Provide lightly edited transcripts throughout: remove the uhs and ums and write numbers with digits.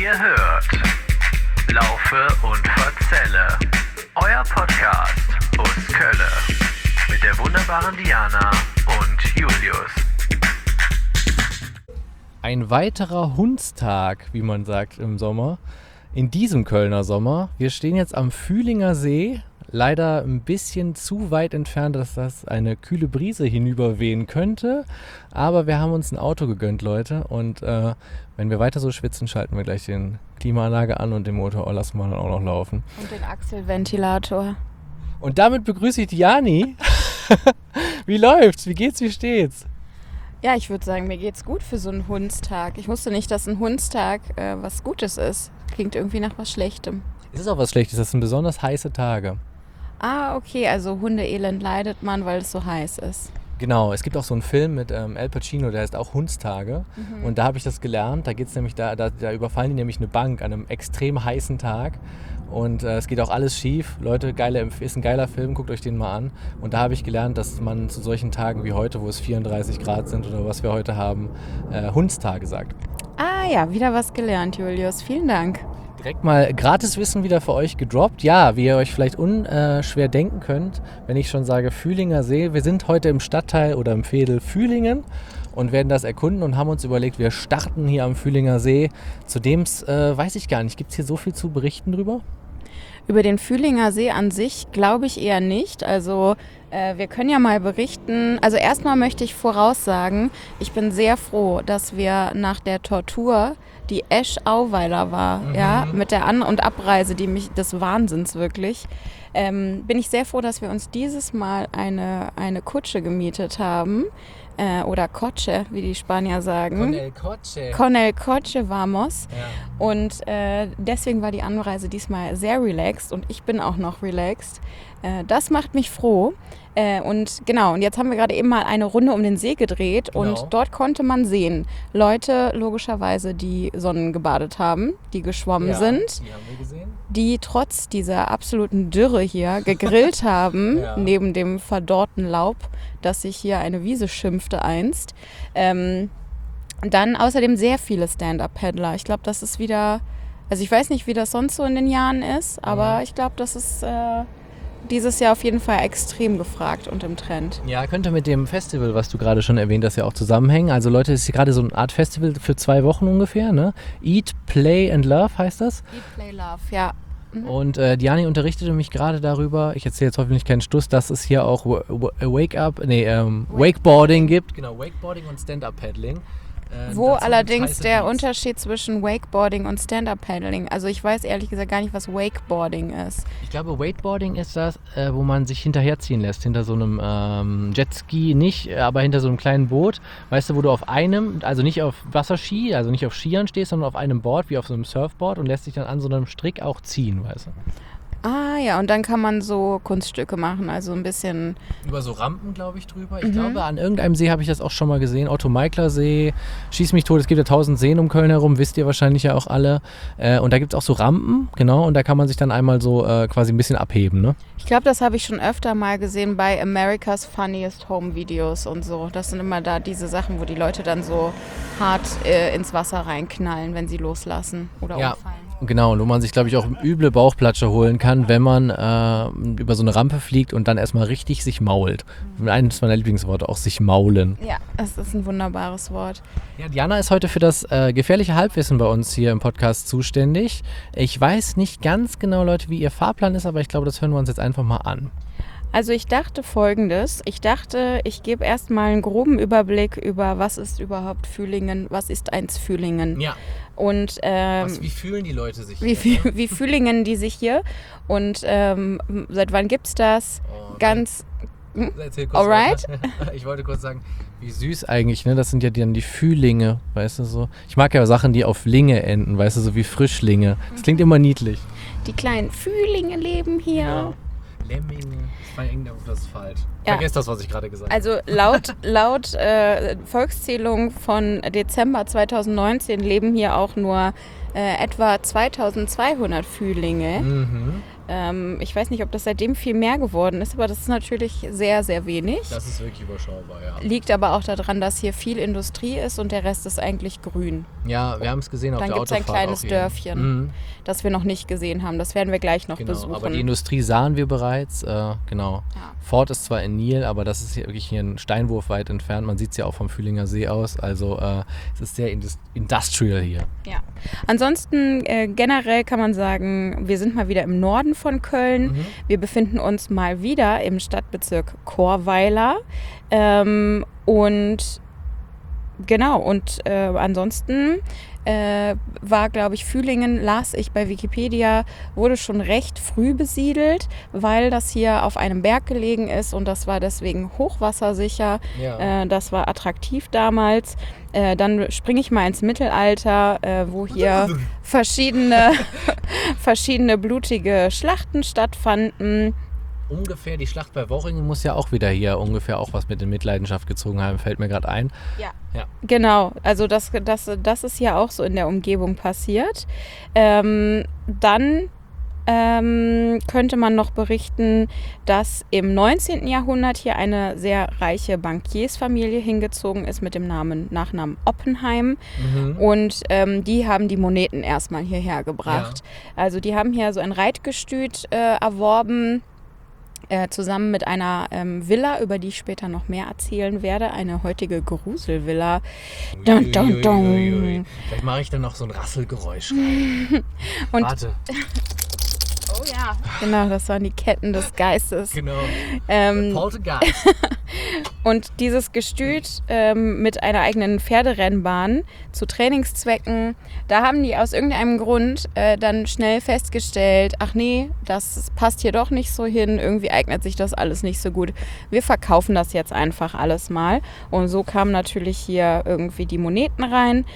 Ihr hört Laufe und Verzelle, euer Podcast aus Kölle mit der wunderbaren Diana und Julius. Ein weiterer Hundstag, wie man sagt im Sommer, in diesem Kölner Sommer. Wir stehen jetzt am Fühlinger See, leider ein bisschen zu weit entfernt, dass das eine kühle Brise hinüberwehen könnte. Aber wir haben uns ein Auto gegönnt, Leute. Und wenn wir weiter so schwitzen, schalten wir gleich die Klimaanlage an und den Motor lassen wir dann auch noch laufen. Und den Achselventilator. Und damit begrüße ich Diani. Wie läuft's? Wie geht's? Wie steht's? Ja, ich würde sagen, mir geht's gut für so einen Hundstag. Ich wusste nicht, dass ein Hundstag was Gutes ist. Klingt irgendwie nach was Schlechtem. Es ist auch was Schlechtes. Das sind besonders heiße Tage. Ah, okay, also Hundeelend leidet man, weil es so heiß ist. Genau, es gibt auch so einen Film mit Al Pacino, der heißt auch Hundstage. Und da habe ich das gelernt. Da geht's nämlich da überfallen die nämlich eine Bank an einem extrem heißen Tag. Und es geht auch alles schief. Leute, ist ein geiler Film, guckt euch den mal an. Und da habe ich gelernt, dass man zu solchen Tagen wie heute, wo es 34 Grad sind oder was wir heute haben, Hundstage sagt. Ah ja, wieder was gelernt, Julius. Vielen Dank. Direkt mal Gratiswissen wieder für euch gedroppt. Ja, wie ihr euch vielleicht unschwer denken könnt, wenn ich schon sage Fühlinger See. Wir sind heute im Stadtteil oder im Veedel Fühlingen und werden das erkunden und haben uns überlegt, wir starten hier am Fühlinger See. Zudem weiß ich gar nicht, gibt es hier so viel zu berichten drüber? Über den Fühlinger See an sich glaube ich eher nicht. Also wir können ja mal berichten. Also erstmal möchte ich voraussagen, ich bin sehr froh, dass wir nach der Tortur, die Esch-Auweiler war, ja, mit der An- und Abreise, die mich des Wahnsinns wirklich, bin ich sehr froh, dass wir uns dieses Mal eine Kutsche gemietet haben. Oder Coche, wie die Spanier sagen. Con el coche vamos. Ja. Und deswegen war die Anreise diesmal sehr relaxed und ich bin auch noch relaxed. Das macht mich froh. Und jetzt haben wir gerade eben mal eine Runde um den See gedreht und dort konnte man sehen, Leute logischerweise, die sonnengebadet haben, die geschwommen sind, die haben wir gesehen. Die trotz dieser absoluten Dürre hier gegrillt haben, neben dem verdorrten Laub, das sich hier eine Wiese schimpfte einst. Dann außerdem sehr viele Stand-Up-Paddler. Ich glaube, das ist wieder, also ich weiß nicht, wie das sonst so in den Jahren ist, aber ich glaube, das ist dieses Jahr auf jeden Fall extrem gefragt und im Trend. Ja, könnte mit dem Festival, was du gerade schon erwähnt hast, ja auch zusammenhängen. Also Leute, es ist hier gerade so eine Art Festival für 2 Wochen ungefähr, ne? Eat, Play and Love heißt das? Eat, Play, Love, ja. Und Diani unterrichtete mich gerade darüber, ich erzähle jetzt hoffentlich keinen Stuss, dass es hier auch Wakeboarding gibt. Genau, Wakeboarding und Stand-Up-Paddling. Wo allerdings der Unterschied zwischen Wakeboarding und Stand-Up-Paddling, also ich weiß ehrlich gesagt gar nicht, was Wakeboarding ist. Ich glaube, Wakeboarding ist das, wo man sich hinterherziehen lässt, hinter so einem Jetski nicht, aber hinter so einem kleinen Boot, weißt du, wo du auf einem, also nicht auf Wasserski, also nicht auf Skiern stehst, sondern auf einem Board, wie auf so einem Surfboard und lässt dich dann an so einem Strick auch ziehen, weißt du. Ah ja, und dann kann man so Kunststücke machen, also ein bisschen... Über so Rampen, glaube ich, drüber. Ich glaube, an irgendeinem See habe ich das auch schon mal gesehen. Otto-Meikler-See, schieß mich tot, es gibt ja 1000 Seen um Köln herum, wisst ihr wahrscheinlich ja auch alle. Und da gibt es auch so Rampen, genau, und da kann man sich dann einmal so quasi ein bisschen abheben, ne? Ich glaube, das habe ich schon öfter mal gesehen bei America's Funniest Home Videos und so. Das sind immer da diese Sachen, wo die Leute dann so hart ins Wasser reinknallen, wenn sie loslassen oder umfallen. Genau, und wo man sich, glaube ich, auch üble Bauchplatsche holen kann, wenn man über so eine Rampe fliegt und dann erstmal richtig sich mault. Eines meiner Lieblingsworte, auch sich maulen. Ja, das ist ein wunderbares Wort. Ja, Diana ist heute für das gefährliche Halbwissen bei uns hier im Podcast zuständig. Ich weiß nicht ganz genau, Leute, wie ihr Fahrplan ist, aber ich glaube, das hören wir uns jetzt einfach mal an. Also ich dachte Folgendes, ich gebe erstmal einen groben Überblick über, was ist überhaupt Fühlingen, was ist eins Fühlingen. Ja. Und wie fühlen die Leute sich hier? Wie fühlingen die sich hier? Und seit wann gibt's das? Ganz... Erzähl kurz alright? Ich wollte kurz sagen, wie süß eigentlich, ne? Das sind ja dann die Fühlinge, weißt du so. Ich mag ja Sachen, die auf Linge enden, weißt du, so wie Frischlinge. Das klingt immer niedlich. Die kleinen Fühlinge leben hier. Ja. Lemminge. Das ist falsch. Vergesst das, was ich gerade gesagt habe. Also laut Volkszählung von Dezember 2019 leben hier auch nur etwa 2200 Fühlinge. Ich weiß nicht, ob das seitdem viel mehr geworden ist, aber das ist natürlich sehr, sehr wenig. Das ist wirklich überschaubar, ja. Liegt aber auch daran, dass hier viel Industrie ist und der Rest ist eigentlich grün. Ja, wir haben es gesehen auf Dann der gibt es Autofahrt. ein kleines auch hier. Dörfchen, das wir noch nicht gesehen haben. Das werden wir gleich noch Genau, besuchen. aber die Industrie sahen wir bereits, genau. Ja. Ford ist zwar in Nil, aber das ist hier wirklich hier ein Steinwurf weit entfernt. Man sieht es ja auch vom Fühlinger See aus, also es ist sehr industrial hier. Ja. Ansonsten generell kann man sagen, wir sind mal wieder im Norden von Köln. Wir befinden uns mal wieder im Stadtbezirk Chorweiler. Und genau, und ansonsten war, glaube ich, Fühlingen, las ich bei Wikipedia, wurde schon recht früh besiedelt, weil das hier auf einem Berg gelegen ist und das war deswegen hochwassersicher. Ja. Das war attraktiv damals. Dann springe ich mal ins Mittelalter, wo hier verschiedene blutige Schlachten stattfanden. Ungefähr die Schlacht bei Worringen muss ja auch wieder hier ungefähr auch was mit in Mitleidenschaft gezogen haben, fällt mir gerade ein. Ja. Ja. Genau, also das ist ja auch so in der Umgebung passiert. Dann könnte man noch berichten, dass im 19. Jahrhundert hier eine sehr reiche Bankiersfamilie hingezogen ist mit dem Nachnamen Oppenheim. Und die haben die Moneten erstmal hierher gebracht. Ja. Also die haben hier so ein Reitgestüt erworben, zusammen mit einer Villa, über die ich später noch mehr erzählen werde. Eine heutige Gruselvilla. Dun, dun, dun. Vielleicht mache ich dann noch so ein Rasselgeräusch rein. Warte. Oh ja. Genau, das waren die Ketten des Geistes. Genau. Poltergeist. Und dieses Gestüt mit einer eigenen Pferderennbahn zu Trainingszwecken, da haben die aus irgendeinem Grund dann schnell festgestellt, ach nee, das passt hier doch nicht so hin, irgendwie eignet sich das alles nicht so gut. Wir verkaufen das jetzt einfach alles mal. Und so kamen natürlich hier irgendwie die Moneten rein.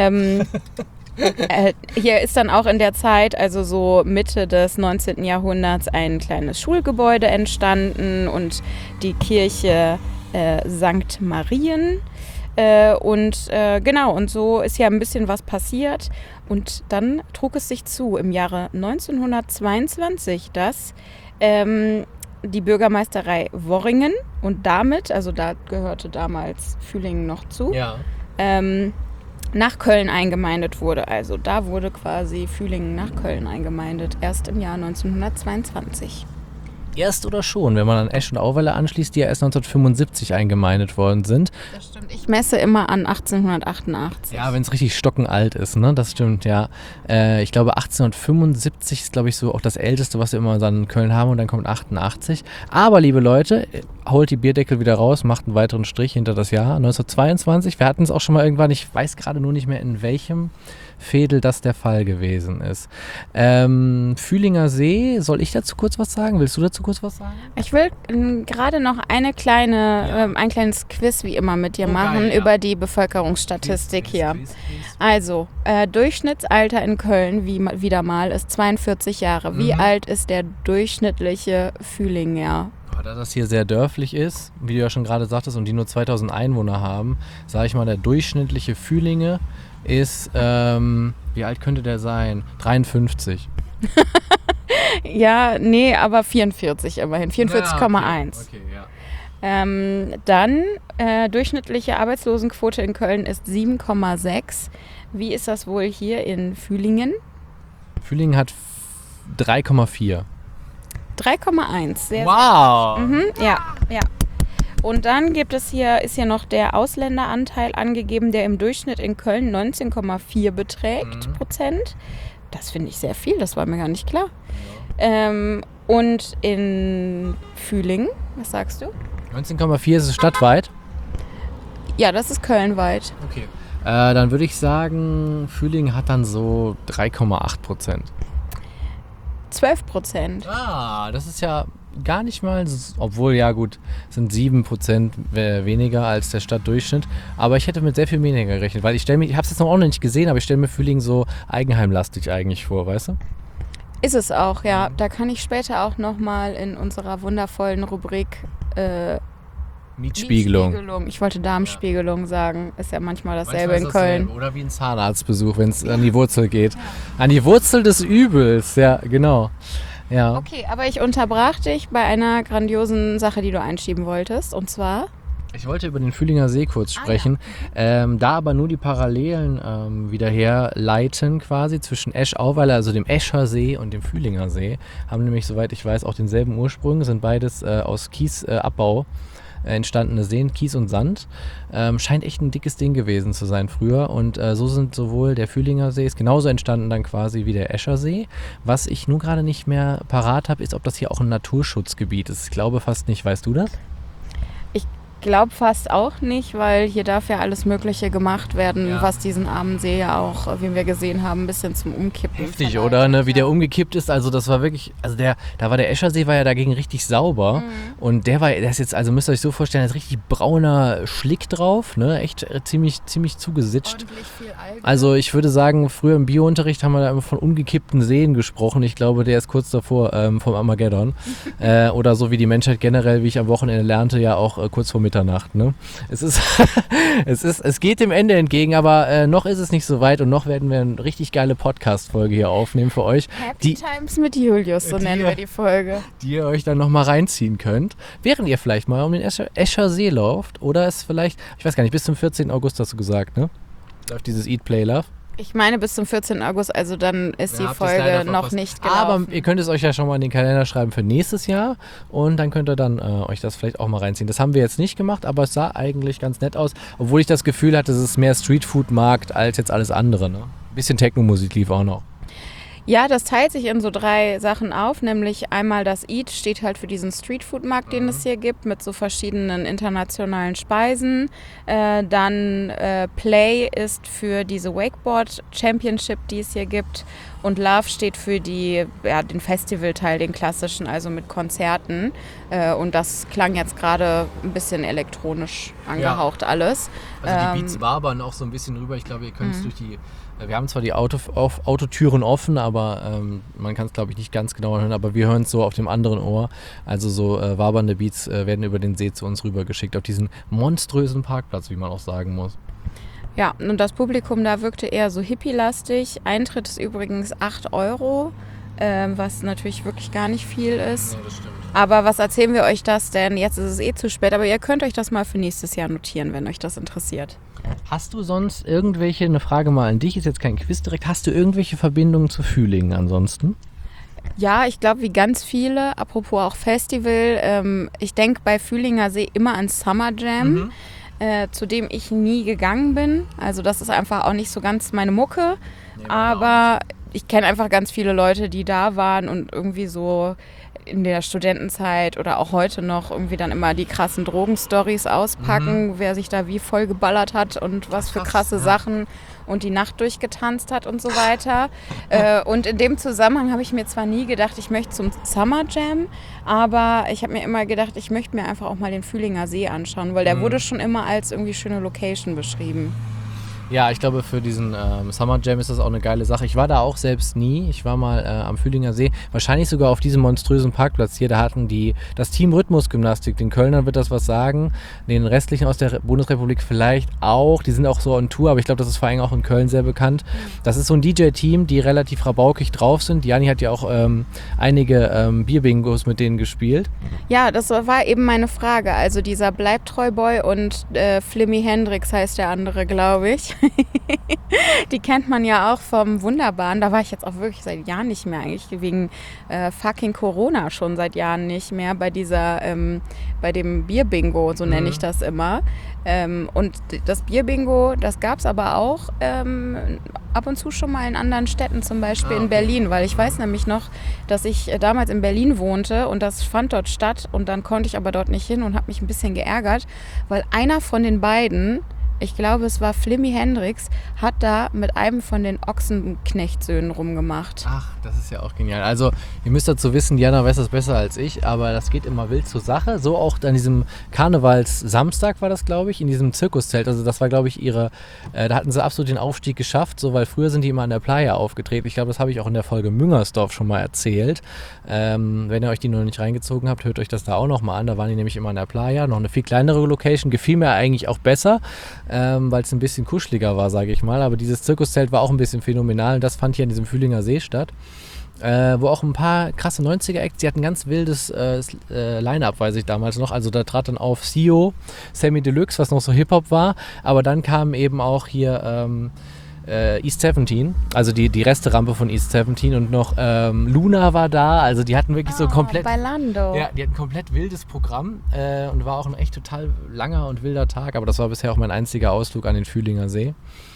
Hier ist dann auch in der Zeit, also so Mitte des 19. Jahrhunderts, ein kleines Schulgebäude entstanden und die Kirche St. Marien. Genau, und so ist ja ein bisschen was passiert. Und dann trug es sich zu im Jahre 1922, dass die Bürgermeisterei Worringen und damit, also da gehörte damals Fühlingen noch zu, Ja. Nach Köln eingemeindet wurde. Also da wurde quasi Fühlingen nach Köln eingemeindet, erst im Jahr 1922. Erst oder schon, wenn man an Esch und Auweiler anschließt, die ja erst 1975 eingemeindet worden sind. Das stimmt. Ich messe immer an 1888. Ja, wenn es richtig stockenalt ist, ne? Das stimmt, ja. Ich glaube 1875 ist, glaube ich, so auch das Älteste, was wir immer dann in Köln haben und dann kommt 88. Aber, liebe Leute, holt die Bierdeckel wieder raus, macht einen weiteren Strich hinter das Jahr 1922. Wir hatten es auch schon mal irgendwann, ich weiß gerade nur nicht mehr in welchem Veedel das der Fall gewesen ist. Fühlinger See, soll ich dazu kurz was sagen? Willst du dazu kurz was sagen? Ich will gerade noch ein kleines Quiz wie immer mit dir machen geil, ja. über die Bevölkerungsstatistik hier. Also, Durchschnittsalter in Köln, wieder mal, ist 42 Jahre. Wie alt ist der durchschnittliche Fühlinger? Da das hier sehr dörflich ist, wie du ja schon gerade sagtest, und die nur 2000 Einwohner haben, sage ich mal, der durchschnittliche Fühlinge ist, wie alt könnte der sein? 53. Ja, nee, aber 44 immerhin, 44,1. Okay, ja. Dann durchschnittliche Arbeitslosenquote in Köln ist 7,6. Wie ist das wohl hier in Fühlingen? Fühlingen hat 3,4. 3,1. Sehr, Wow! ja. Und dann ist hier noch der Ausländeranteil angegeben, der im Durchschnitt in Köln 19,4 beträgt Prozent. Das finde ich sehr viel, das war mir gar nicht klar. Ja. Und in Fühlingen, was sagst du? 19,4 ist es stadtweit. Ja, das ist kölnweit. Okay. Dann würde ich sagen, Fühlingen hat dann so 3,8%. 12%. Ah, das ist ja gar nicht mal, obwohl, ja gut, sind 7% weniger als der Stadtdurchschnitt. Aber ich hätte mit sehr viel weniger gerechnet, weil ich habe es jetzt noch auch noch nicht gesehen, aber ich stelle mir Fühlingen so eigenheimlastig eigentlich vor, weißt du? Ist es auch, ja. Da kann ich später auch nochmal in unserer wundervollen Rubrik Mietspiegelung. Ich wollte Darmspiegelung sagen. Ist ja manchmal dasselbe in Köln. Oder wie ein Zahnarztbesuch, wenn es an die Wurzel geht. An die Wurzel des Übels, ja, genau. Ja. Okay, aber ich unterbrach dich bei einer grandiosen Sache, die du einschieben wolltest. Und zwar? Ich wollte über den Fühlinger See kurz sprechen, da aber nur die Parallelen wieder herleiten quasi zwischen Esch-Auweiler, also dem Escher See und dem Fühlinger See. Haben nämlich, soweit ich weiß, auch denselben Ursprung, sind beides aus Kiesabbau entstandene Seen, Kies und Sand. Scheint echt ein dickes Ding gewesen zu sein früher und so sind sowohl der Fühlinger See ist genauso entstanden dann quasi wie der Escher See. Was ich nun gerade nicht mehr parat habe, ist, ob das hier auch ein Naturschutzgebiet ist. Ich glaube fast nicht. Weißt du das? Ich glaube fast auch nicht, weil hier darf ja alles Mögliche gemacht werden, was diesen armen See ja auch, wie wir gesehen haben, ein bisschen zum Umkippen. Heftig, oder? Ne? Wie der umgekippt ist, also das war wirklich, also da war der Eschersee war ja dagegen richtig sauber und der ist jetzt, also müsst ihr euch so vorstellen, da ist richtig brauner Schlick drauf, ne? Echt ziemlich zugesitscht. Ordentlich viel Algen. Also ich würde sagen, früher im Biounterricht haben wir da immer von umgekippten Seen gesprochen. Ich glaube, der ist kurz davor vom Armageddon. Oder so wie die Menschheit generell, wie ich am Wochenende lernte, ja auch kurz vor Mitternacht. Ne? Es geht dem Ende entgegen, aber noch ist es nicht so weit und noch werden wir eine richtig geile Podcast-Folge hier aufnehmen für euch. Happy Times mit Julius, so nennen wir die Folge. Die ihr euch dann nochmal reinziehen könnt, während ihr vielleicht mal um den Escher See lauft oder es vielleicht, ich weiß gar nicht, bis zum 14. August hast du gesagt, ne? Läuft dieses Eat, Play, Love. Ich meine bis zum 14. August, also dann ist die Folge noch nicht gelaufen. Aber ihr könnt es euch ja schon mal in den Kalender schreiben für nächstes Jahr und dann könnt ihr dann euch das vielleicht auch mal reinziehen. Das haben wir jetzt nicht gemacht, aber es sah eigentlich ganz nett aus, obwohl ich das Gefühl hatte, es ist mehr Streetfood-Markt als jetzt alles andere. Ne? Ein bisschen Techno-Musik lief auch noch. Ja, das teilt sich in so 3 Sachen auf, nämlich einmal das Eat steht halt für diesen Streetfood-Markt, den es hier gibt, mit so verschiedenen internationalen Speisen. Dann Play ist für diese Wakeboard-Championship, die es hier gibt. Und Love steht für den Festivalteil, den klassischen, also mit Konzerten. Und das klang jetzt gerade ein bisschen elektronisch angehaucht alles. Also die Beats wabern auch so ein bisschen rüber. Ich glaube, ihr könnt es durch die... Wir haben zwar die Autotüren offen, aber man kann es, glaube ich, nicht ganz genau hören. Aber wir hören es so auf dem anderen Ohr. Also so wabernde Beats werden über den See zu uns rübergeschickt. Auf diesen monströsen Parkplatz, wie man auch sagen muss. Ja, und das Publikum da wirkte eher so hippie-lastig. Eintritt ist übrigens 8 €, was natürlich wirklich gar nicht viel ist. Ja, das stimmt. Aber was erzählen wir euch das denn? Jetzt ist es zu spät, aber ihr könnt euch das mal für nächstes Jahr notieren, wenn euch das interessiert. Hast du sonst eine Frage mal an dich, ist jetzt kein Quiz direkt, hast du irgendwelche Verbindungen zu Fühlingen ansonsten? Ja, ich glaube, wie ganz viele, apropos auch Festival, ich denke bei Fühlinger See immer an Summer Jam, zu dem ich nie gegangen bin. Also das ist einfach auch nicht so ganz meine Mucke, aber ich kenne einfach ganz viele Leute, die da waren und irgendwie so in der Studentenzeit oder auch heute noch irgendwie dann immer die krassen Drogenstories auspacken, wer sich da wie voll geballert hat und was für krasse Sachen und die Nacht durchgetanzt hat und so weiter. Und in dem Zusammenhang habe ich mir zwar nie gedacht, ich möchte zum Summer Jam, aber ich habe mir immer gedacht, ich möchte mir einfach auch mal den Fühlinger See anschauen, weil der wurde schon immer als irgendwie schöne Location beschrieben. Ja, ich glaube, für diesen Summer Jam ist das auch eine geile Sache. Ich war da auch selbst nie. Ich war mal am Fühlinger See, wahrscheinlich sogar auf diesem monströsen Parkplatz hier. Da hatten das Team Rhythmusgymnastik, den Kölnern wird das was sagen, den restlichen aus der Bundesrepublik vielleicht auch. Die sind auch so on Tour, aber ich glaube, das ist vor allem auch in Köln sehr bekannt. Das ist so ein DJ-Team, die relativ rabaukig drauf sind. Jani hat ja auch einige Bierbingos mit denen gespielt. Ja, das war eben meine Frage. Also dieser Bleibtreu-Boy und Flimmy Hendrix heißt der andere, glaube ich. Die kennt man ja auch vom Wunderbaren. Da war ich jetzt auch wirklich seit Jahren nicht mehr, eigentlich wegen fucking Corona schon seit Jahren nicht mehr bei dem Bierbingo, so nenne ich das immer. Und das Bierbingo, das gab es aber auch ab und zu schon mal in anderen Städten, zum Beispiel in Berlin, weil ich weiß nämlich noch, dass ich damals in Berlin wohnte und das fand dort statt und dann konnte ich aber dort nicht hin und habe mich ein bisschen geärgert, weil einer von den beiden, ich glaube, es war Flimmy Hendrix, hat da mit einem von den Ochsenknechtsöhnen rumgemacht. Ach, das ist ja auch genial. Also, ihr müsst dazu wissen, Diana weiß das besser als ich, aber das geht immer wild zur Sache. So auch an diesem Karnevalssamstag war das, glaube ich, in diesem Zirkuszelt. Also, das war, glaube ich, da hatten sie absolut den Aufstieg geschafft, so, weil früher sind die immer an der Playa aufgetreten. Ich glaube, das habe ich auch in der Folge Müngersdorf schon mal erzählt. Wenn ihr euch die noch nicht reingezogen habt, hört euch das da auch noch mal an. Da waren die nämlich immer an der Playa, noch eine viel kleinere Location. Gefiel mir eigentlich auch besser, weil es ein bisschen kuscheliger war, sage ich mal. Aber dieses Zirkuszelt war auch ein bisschen phänomenal und das fand hier an diesem Fühlinger See statt. wo auch ein paar krasse 90er-Acts, die hatten ganz wildes Line-Up, weiß ich damals noch. Also da trat dann auf Sio, Sammy Deluxe, was noch so Hip-Hop war, aber dann kam eben auch hier East 17, also die Resterampe von East 17 und noch Luna war da, also die hatten wirklich so komplett... Bailando. Ja, die hatten komplett wildes Programm und war auch ein echt total langer und wilder Tag, aber das war bisher auch mein einziger Ausflug an den Fühlinger See.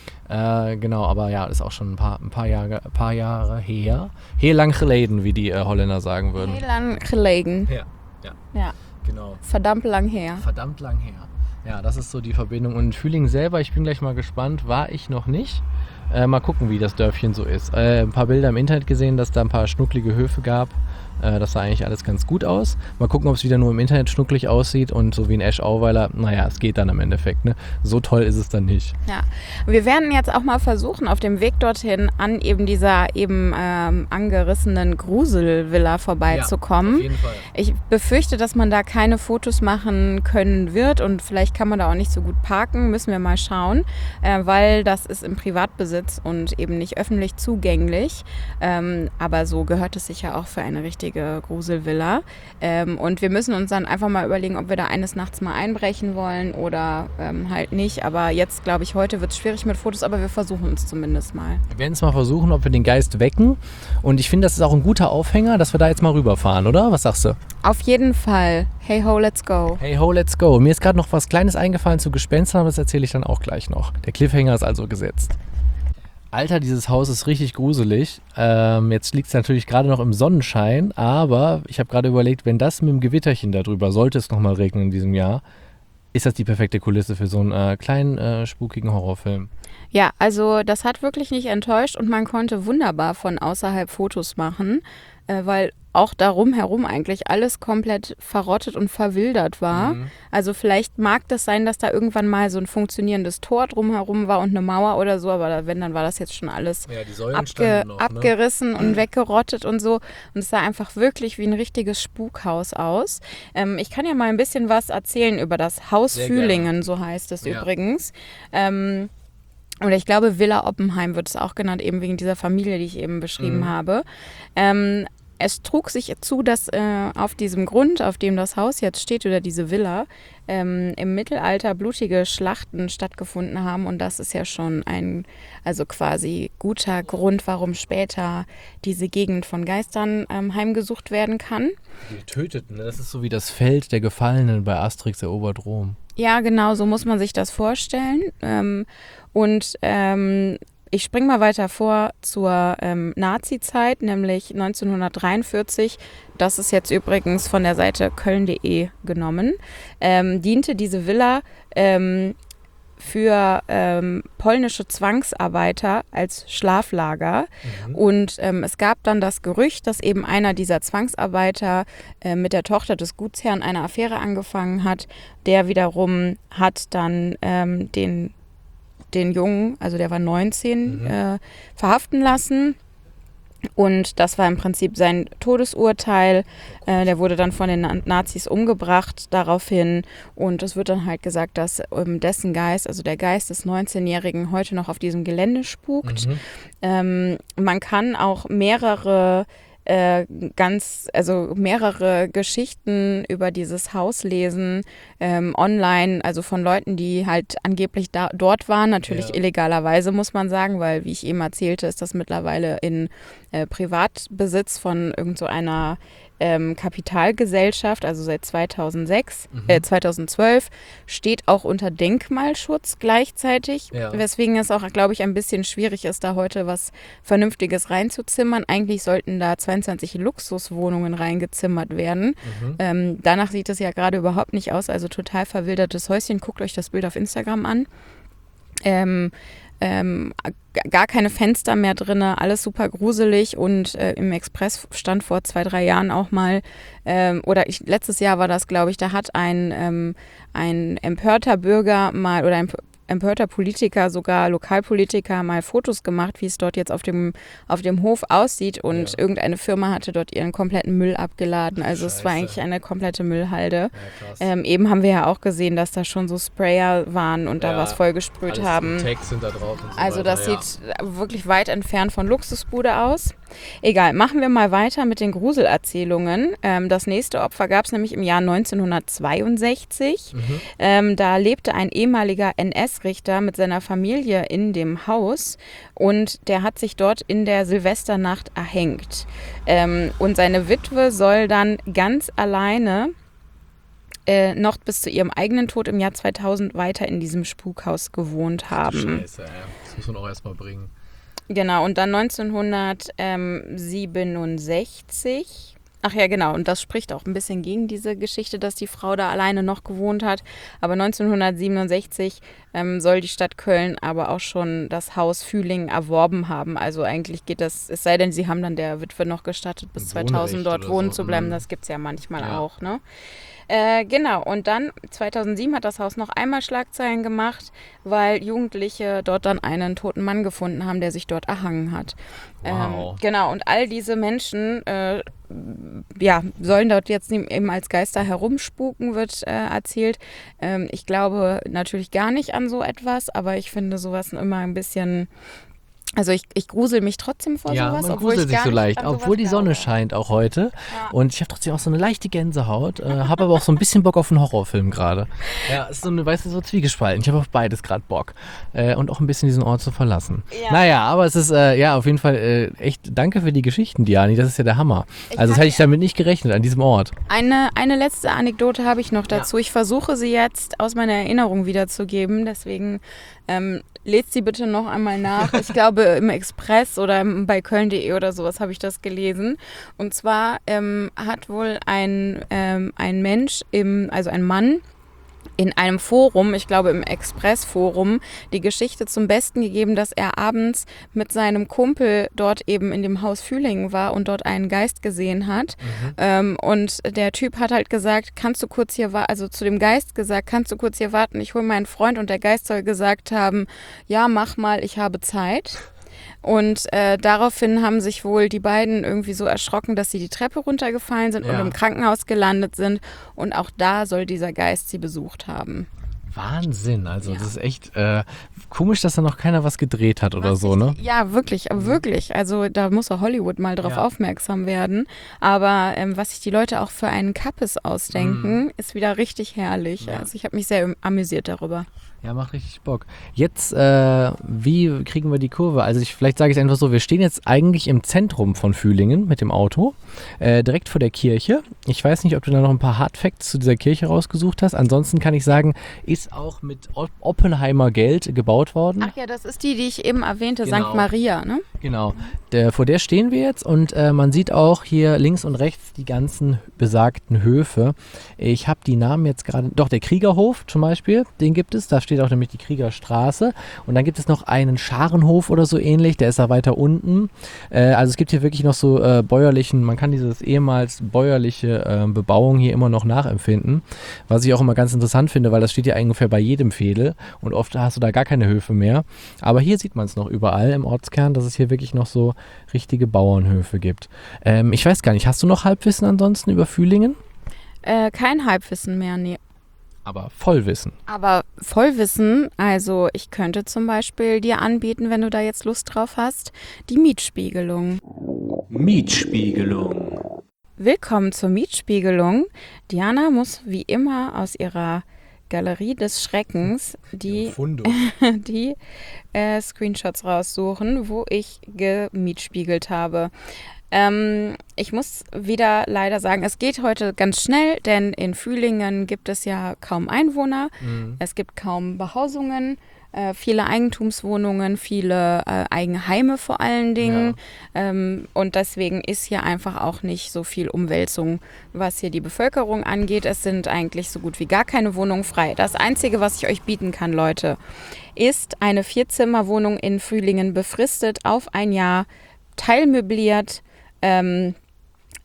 Genau, aber ja, ist auch schon ein paar Jahre her. Heel lang geleden, wie die Holländer sagen würden. Heel lang gelegen. Ja, genau. Verdammt lang her. Verdammt lang her. Ja, das ist so die Verbindung. Und Fühling selber, ich bin gleich mal gespannt, war ich noch nicht. Mal gucken, wie das Dörfchen so ist. Ein paar Bilder im Internet gesehen, dass da ein paar schnucklige Höfe gab. Das sah eigentlich alles ganz gut aus. Mal gucken, ob es wieder nur im Internet schnucklig aussieht und so wie in Esch-Auweiler, naja, es geht dann im Endeffekt. Ne? So toll ist es dann nicht. Ja, wir werden jetzt auch mal versuchen, auf dem Weg dorthin an eben dieser angerissenen Gruselvilla vorbeizukommen. Ja, auf jeden Fall. Ich befürchte, dass man da keine Fotos machen können wird und vielleicht kann man da auch nicht so gut parken, müssen wir mal schauen, weil das ist im Privatbesitz und eben nicht öffentlich zugänglich. Aber so gehört es sich ja auch für eine richtige Gruselvilla. Und wir müssen uns dann einfach mal überlegen, ob wir da eines Nachts mal einbrechen wollen oder halt nicht. Aber jetzt, glaube ich, heute wird es schwierig mit Fotos, aber wir versuchen es zumindest mal. Wir werden es mal versuchen, ob wir den Geist wecken. Und ich finde, das ist auch ein guter Aufhänger, dass wir da jetzt mal rüberfahren, oder? Was sagst du? Auf jeden Fall. Hey ho, let's go. Hey ho, let's go. Mir ist gerade noch was Kleines eingefallen zu Gespenstern, aber das erzähle ich dann auch gleich noch. Der Cliffhanger ist also gesetzt. Alter, dieses Haus ist richtig gruselig. Jetzt liegt es natürlich gerade noch im Sonnenschein, aber ich habe gerade überlegt, wenn das mit dem Gewitterchen da drüber, sollte es nochmal regnen in diesem Jahr, ist das die perfekte Kulisse für so einen kleinen, spukigen Horrorfilm. Ja, also das hat wirklich nicht enttäuscht und man konnte wunderbar von außerhalb Fotos machen, weil auch darum herum eigentlich alles komplett verrottet und verwildert war. Also vielleicht mag das sein, dass da irgendwann mal so ein funktionierendes Tor drumherum war und eine Mauer oder so, aber wenn, dann war das jetzt schon alles die Säulen standen noch, abgerissen und weggerottet und so. Und es sah einfach wirklich wie ein richtiges Spukhaus aus. Ich kann ja mal ein bisschen was erzählen über das Haus Sehr Fühlingen, gerne. so heißt es Ja. übrigens. Oder ich glaube, Villa Oppenheim wird es auch genannt, eben wegen dieser Familie, die ich eben beschrieben habe. Es trug sich zu, dass auf diesem Grund, auf dem das Haus jetzt steht, oder diese Villa, im Mittelalter blutige Schlachten stattgefunden haben. Und das ist ja schon ein, also quasi guter Grund, warum später diese Gegend von Geistern heimgesucht werden kann. Die Getöteten, ne? Das ist so wie das Feld der Gefallenen bei Asterix erobert Rom. Ja, genau, so muss man sich das vorstellen. Ich springe mal weiter vor zur Nazi-Zeit, nämlich 1943. Das ist jetzt übrigens von der Seite köln.de genommen. Diente diese Villa für polnische Zwangsarbeiter als Schlaflager. Und es gab dann das Gerücht, dass eben einer dieser Zwangsarbeiter mit der Tochter des Gutsherrn eine Affäre angefangen hat. Der wiederum hat dann den Jungen, also der war 19, verhaften lassen. Und das war im Prinzip sein Todesurteil. Der wurde dann von den Nazis umgebracht daraufhin. Und es wird dann halt gesagt, dass dessen Geist, also der Geist des 19-Jährigen, heute noch auf diesem Gelände spukt. Man kann auch mehrere Geschichten über dieses Haus lesen, online, also von Leuten, die halt angeblich dort waren, natürlich illegalerweise, muss man sagen, weil, wie ich eben erzählte, ist das mittlerweile in Privatbesitz von irgend so einer Kapitalgesellschaft, also seit 2012, steht auch unter Denkmalschutz gleichzeitig, weswegen es auch, glaube ich, ein bisschen schwierig ist, da heute was Vernünftiges reinzuzimmern. Eigentlich sollten da 22 Luxuswohnungen reingezimmert werden. Danach sieht es ja gerade überhaupt nicht aus, also total verwildertes Häuschen. Guckt euch das Bild auf Instagram an. Gar keine Fenster mehr drin, alles super gruselig und im Express stand vor 2-3 Jahren auch mal, letztes Jahr war das, glaube ich, da hat ein empörter Bürger mal oder ein empörter Politiker, sogar Lokalpolitiker, mal Fotos gemacht, wie es dort jetzt auf dem Hof aussieht und irgendeine Firma hatte dort ihren kompletten Müll abgeladen. Also es war eigentlich eine komplette Müllhalde. Ja, eben haben wir ja auch gesehen, dass da schon so Sprayer waren und da was vollgesprüht haben. Tags sind da drauf und so also weiter, das sieht wirklich weit entfernt von Luxusbude aus. Egal, machen wir mal weiter mit den Gruselerzählungen. Das nächste Opfer gab es nämlich im Jahr 1962. Da lebte ein ehemaliger NS-Richter mit seiner Familie in dem Haus und der hat sich dort in der Silvesternacht erhängt. Und seine Witwe soll dann ganz alleine noch bis zu ihrem eigenen Tod im Jahr 2000 weiter in diesem Spukhaus gewohnt haben. Scheiße, ja. Das muss man auch erstmal bringen. Genau, und dann 1967, ach ja, genau, und das spricht auch ein bisschen gegen diese Geschichte, dass die Frau da alleine noch gewohnt hat. Aber 1967 soll die Stadt Köln aber auch schon das Haus Fühlingen erworben haben. Also eigentlich geht das, es sei denn, sie haben dann der Witwe noch gestattet, bis 2000 dort wohnen zu bleiben. Das gibt es ja manchmal auch, ne? Genau, und dann 2007 hat das Haus noch einmal Schlagzeilen gemacht, weil Jugendliche dort dann einen toten Mann gefunden haben, der sich dort erhangen hat. Wow. Genau, und all diese Menschen sollen dort jetzt eben als Geister herumspuken, wird erzählt. Ich glaube natürlich gar nicht an so etwas, aber ich finde sowas immer ein bisschen... Also ich grusel mich trotzdem vor sowas, man obwohl gruselt ich sich gar so nicht leicht, an sowas obwohl die Sonne glaube. scheint auch heute. Ja. Und ich habe trotzdem auch so eine leichte Gänsehaut, habe aber auch so ein bisschen Bock auf einen Horrorfilm gerade. Ja, es ist so eine, weißt du, so zwiegespalten. Ich habe auf beides gerade Bock. Und auch ein bisschen diesen Ort zu verlassen. Ja. Naja, aber es ist auf jeden Fall echt danke für die Geschichten, Diani. Das ist ja der Hammer. Also das hätte ich damit nicht gerechnet, an diesem Ort. Eine letzte Anekdote habe ich noch dazu. Ja. Ich versuche sie jetzt aus meiner Erinnerung wiederzugeben, deswegen lädt sie bitte noch einmal nach. Ich glaube im Express oder bei Köln.de oder sowas habe ich das gelesen. Und zwar hat wohl ein Mensch, also ein Mann, in einem Forum, ich glaube im Express-Forum, die Geschichte zum Besten gegeben, dass er abends mit seinem Kumpel dort eben in dem Haus Fühlingen war und dort einen Geist gesehen hat. Und der Typ hat halt gesagt, kannst du kurz hier warten, also zu dem Geist gesagt, kannst du kurz hier warten, ich hole meinen Freund. Und der Geist soll gesagt haben, ja, mach mal, ich habe Zeit. Und daraufhin haben sich wohl die beiden irgendwie so erschrocken, dass sie die Treppe runtergefallen sind und im Krankenhaus gelandet sind. Und auch da soll dieser Geist sie besucht haben. Wahnsinn, also das ist echt komisch, dass da noch keiner was gedreht hat oder so, ne? Ja, wirklich. Also da muss auch Hollywood mal drauf aufmerksam werden. Aber was sich die Leute auch für einen Kappes ausdenken, ist wieder richtig herrlich. Ja. Also ich habe mich sehr amüsiert darüber. Ja, macht richtig Bock. Jetzt, wie kriegen wir die Kurve? Also vielleicht sage ich es einfach so, wir stehen jetzt eigentlich im Zentrum von Fühlingen mit dem Auto, direkt vor der Kirche. Ich weiß nicht, ob du da noch ein paar Hardfacts zu dieser Kirche rausgesucht hast. Ansonsten kann ich sagen, ist auch mit Oppenheimer Geld gebaut worden. Ach ja, das ist die ich eben erwähnte, genau. St. Maria, ne? Genau, vor der stehen wir jetzt und man sieht auch hier links und rechts die ganzen besagten Höfe. Ich habe die Namen jetzt gerade, doch der Kriegerhof zum Beispiel, den gibt es, da steht auch nämlich die Kriegerstraße und dann gibt es noch einen Scharenhof oder so ähnlich, der ist da weiter unten. Also es gibt hier wirklich noch so bäuerlichen, man kann dieses ehemals bäuerliche Bebauung hier immer noch nachempfinden, was ich auch immer ganz interessant finde, weil das steht ja ungefähr bei jedem Veedel und oft hast du da gar keine Höfe mehr. Aber hier sieht man es noch überall im Ortskern, dass es hier wirklich noch so richtige Bauernhöfe gibt. Ich weiß gar nicht, hast du noch Halbwissen ansonsten über Fühlingen? Kein Halbwissen mehr, nee. Aber Vollwissen. Aber Vollwissen, also ich könnte zum Beispiel dir anbieten, wenn du da jetzt Lust drauf hast, die Mietspiegelung. Mietspiegelung. Willkommen zur Mietspiegelung. Diana muss wie immer aus ihrer Galerie des Schreckens die Screenshots raussuchen, wo ich gemietspiegelt habe. Ich muss wieder leider sagen, es geht heute ganz schnell, denn in Fühlingen gibt es ja kaum Einwohner, es gibt kaum Behausungen, viele Eigentumswohnungen, viele Eigenheime vor allen Dingen und deswegen ist hier einfach auch nicht so viel Umwälzung, was hier die Bevölkerung angeht. Es sind eigentlich so gut wie gar keine Wohnungen frei. Das Einzige, was ich euch bieten kann, Leute, ist eine 4-Zimmer-Wohnung in Fühlingen befristet auf ein Jahr, teilmöbliert,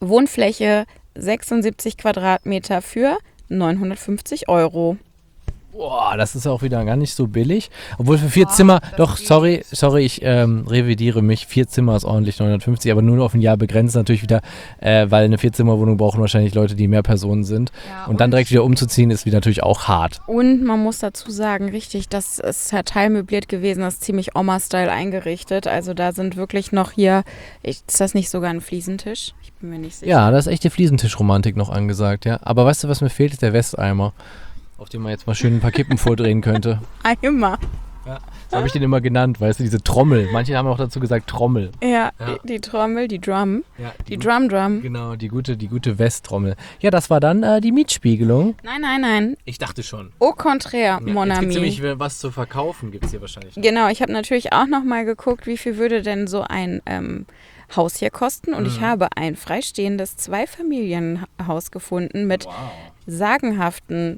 Wohnfläche 76 Quadratmeter für 950 €. Boah, das ist auch wieder gar nicht so billig. Obwohl für 4 Zimmer, doch, sorry, ich revidiere mich. 4 Zimmer ist ordentlich 950, aber nur auf ein Jahr begrenzt natürlich wieder, weil eine 4-Zimmer-Wohnung brauchen wahrscheinlich Leute, die mehr Personen sind. Ja, und dann direkt wieder umzuziehen, ist wieder natürlich auch hart. Und man muss dazu sagen, richtig, das ist ja teilmöbliert gewesen, das ist ziemlich Oma-Style eingerichtet. Also da sind wirklich noch hier, ist das nicht sogar ein Fliesentisch? Ich bin mir nicht sicher. Ja, da ist echt die Fliesentischromantik noch angesagt, ja. Aber weißt du, was mir fehlt, ist der Westeimer, auf dem man jetzt mal schön ein paar Kippen vordrehen könnte. Einmal. Ja, so habe ich den immer genannt, weißt du, diese Trommel. Manche haben auch dazu gesagt Trommel. Ja, die Trommel, die Drum. Ja, Die Drum. Genau, die gute Westtrommel. Ja, das war dann die Mietspiegelung. Nein. Ich dachte schon. Au contraire, mon Jetzt gibt's ami. nämlich was zu verkaufen, gibt es hier wahrscheinlich. Genau, ich habe natürlich auch noch mal geguckt, wie viel würde denn so ein Haus hier kosten. Und ich habe ein freistehendes Zweifamilienhaus gefunden mit sagenhaften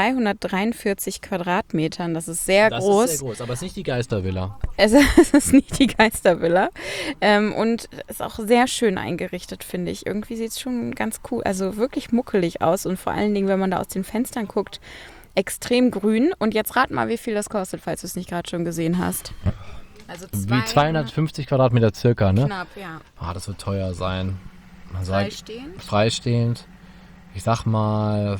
243 Quadratmetern. Das ist sehr groß. Das ist sehr groß, aber es ist nicht die Geistervilla. Es ist nicht die Geistervilla. Und ist auch sehr schön eingerichtet, finde ich. Irgendwie sieht es schon ganz cool, also wirklich muckelig aus. Und vor allen Dingen, wenn man da aus den Fenstern guckt, extrem grün. Und jetzt rat mal, wie viel das kostet, falls du es nicht gerade schon gesehen hast. Also Wie 250 Quadratmeter circa, ne? Knapp, ja. Ah, das wird teuer sein. Man sagt, Freistehend? freistehend. Ich sag mal,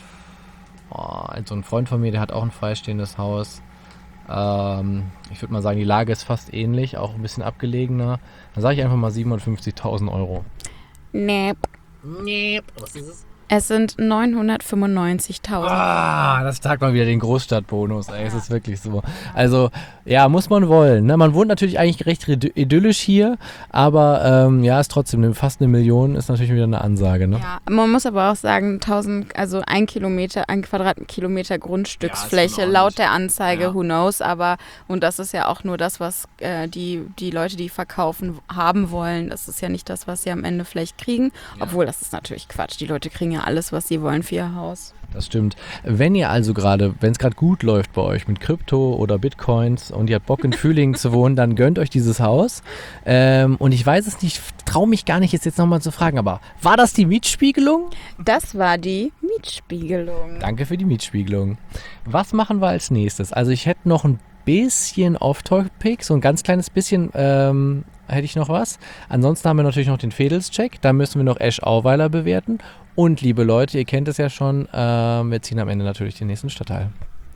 so ein Freund von mir, der hat auch ein freistehendes Haus. Ich würde mal sagen, die Lage ist fast ähnlich, auch ein bisschen abgelegener. Dann sage ich einfach mal 57.000 Euro. Nee. Was ist es? Es sind 995.000. Ah, das tagt mal wieder den Großstadtbonus, ey, es ist wirklich so. Also, ja, muss man wollen, ne? Man wohnt natürlich eigentlich recht idyllisch hier, aber ja, ist trotzdem fast 1 Million, ist natürlich wieder eine Ansage, ne? Ja, man muss aber auch sagen, 1 Quadratkilometer Grundstücksfläche, Ja, ist schon laut der Anzeige, Ja. who knows, aber, und das ist ja auch nur das, was die Leute, die verkaufen, haben wollen. Das ist ja nicht das, was sie am Ende vielleicht kriegen, obwohl das ist natürlich Quatsch. Die Leute kriegen ja alles, was sie wollen für ihr Haus. Das stimmt. Wenn ihr also wenn es gerade gut läuft bei euch mit Krypto oder Bitcoins und ihr habt Bock in Fühlingen zu wohnen, dann gönnt euch dieses Haus. Und ich weiß es nicht, traue mich gar nicht jetzt nochmal zu fragen, aber war das die Mietspiegelung? Das war die Mietspiegelung. Danke für die Mietspiegelung. Was machen wir als nächstes? Also ich hätte noch ein bisschen Off-Topic, so ein ganz kleines bisschen hätte ich noch was. Ansonsten haben wir natürlich noch den Fedels-Check. Da müssen wir noch Esch Auweiler bewerten. Und liebe Leute, ihr kennt es ja schon, wir ziehen am Ende natürlich den nächsten Stadtteil.